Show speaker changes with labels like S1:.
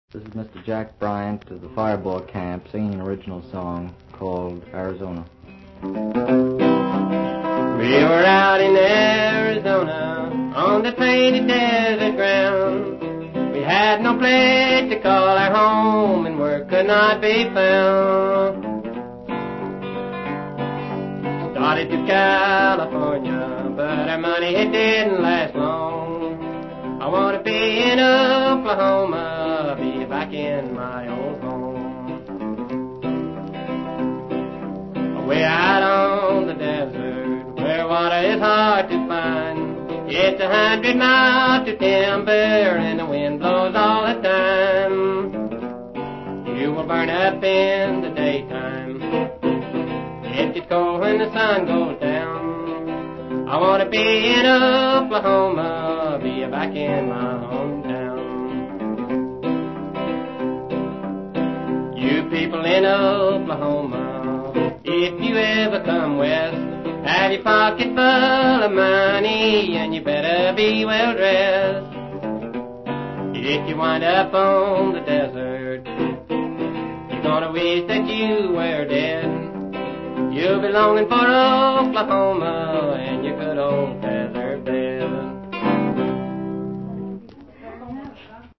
S1: This is Mr. Jack Bryant of the Fireball Camp singing an original song called Arizona.
S2: We were out in Arizona on the painted desert ground. We had no place to call our home and work could not be found. Started to California, but our money it didn't last long. I want to be in Oklahoma, be back in my old home. Way out on the desert, where water is hard to find. It's 100 miles to timber, and the wind blows all the time. You will burn up in the daytime. It gets cold when the sun goes down. I want to be in Oklahoma, be back in my hometown. You people in Oklahoma, if you ever come west, have your pocket full of money and you better be well dressed. If you wind up on the desert, you're gonna wish that you were dead. You'll be longing for Oklahoma and your good old past.